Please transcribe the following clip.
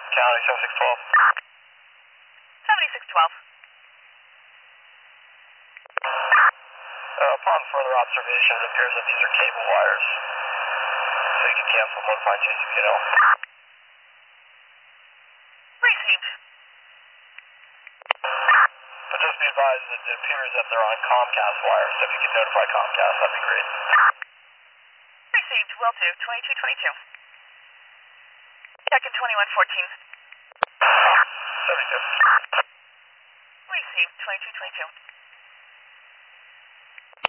County 7612. 7612. Upon further observation, it appears that these are cable wires. So you can cancel notify JCPL. Received. But just be advised that it appears that they're on Comcast wires, so if you could notify Comcast, that'd be great. Received. Will do. 2222. Check in 2114. 72. Received. 2222.